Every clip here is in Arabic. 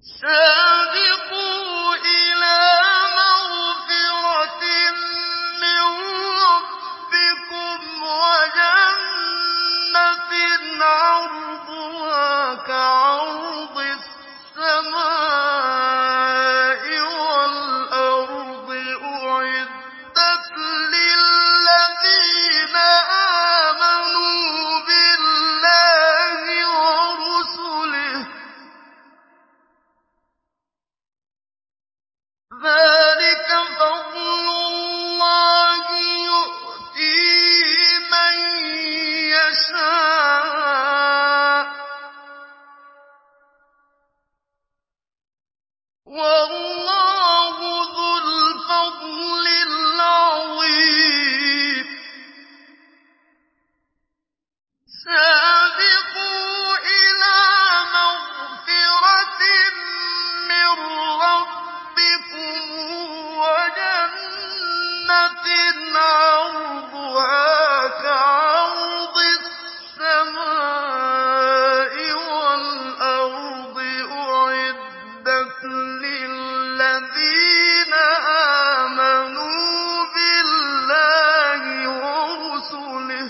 سابقوا إلى مغفرة من ربكم وجنة عرضها كعرض السماء والأرض أعدت للذين آمنوا بالله ورسله ذلك فضل الله يؤتيه من يشاء والله ذو الفضل العظيم سابقوا إلى مغفرة من ربكم وجنة عرضها كعرض السماء والأرض أعدت للذين آمنوا بالله ورسله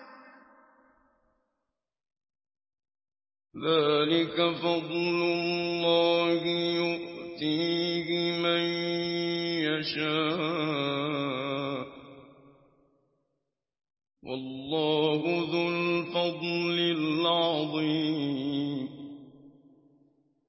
ذلك فضل الله يؤتيه من يشاء والله ذو الفضل العظيم